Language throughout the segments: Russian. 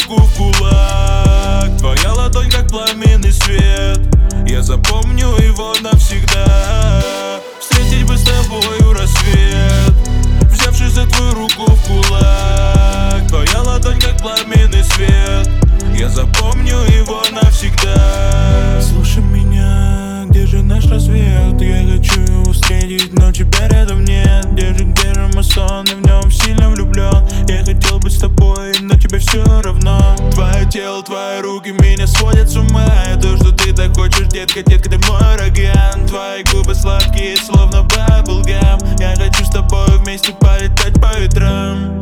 руку в кулак. Твоя ладонь как пламенный свет, я запомню его навсегда. Встретить бы с тобою рассвет, взявшись за твою руку в кулак. Твоя ладонь как пламенный свет, я запомню его навсегда. Слушай меня, где же наш рассвет? Я хочу его встретить, но тебя рядом нет. Где же мой сон, я в нем сильно влюблен. Я хотел быть с тобой, но тебе все равно. Твое тело, твои руки меня сводят с ума. И то, что ты так хочешь, детка, детка, ты мой ураган. Твои губы сладкие, словно баблгам. Я хочу с тобой вместе полетать по ветрам.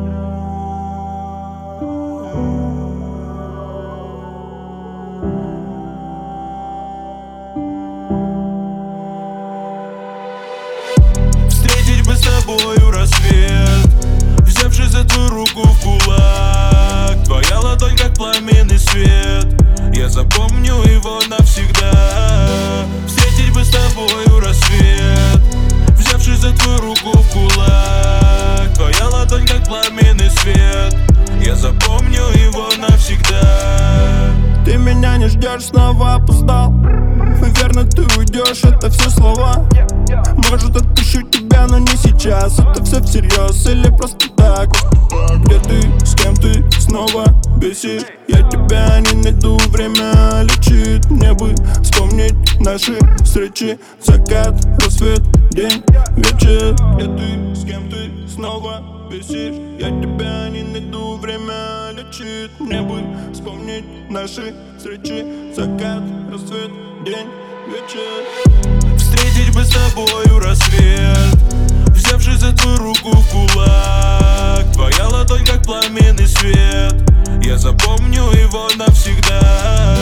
Встретить бы с тобою рассвет, взявшись за твою руку в кулак. Твоя ладонь как пламенный свет, я запомню его навсегда. Встретить бы с тобою рассвет, взявшись за твою руку в кулак. Твоя ладонь как пламенный свет, я запомню его навсегда. Ты меня не ждешь, снова опоздал. Наверное, ты уйдешь, это все слова. Может, отпущу тебя, но не сейчас. Это все всерьез или просто так? Где ты, с кем ты снова бесишь? Я тебя не найду, время лечит. Мне бы вспомнить наши встречи. Закат, рассвет, день, вечер. Где ты, с кем ты снова бесишь? Я тебя не найду, время лечит. Мне бы вспомнить наши встречи. Закат, рассвет, день, вечер. Встретить бы с тобою рассвет, взявшись за твою руку в кулак. Твоя ладонь как пламенный свет, я запомню его навсегда.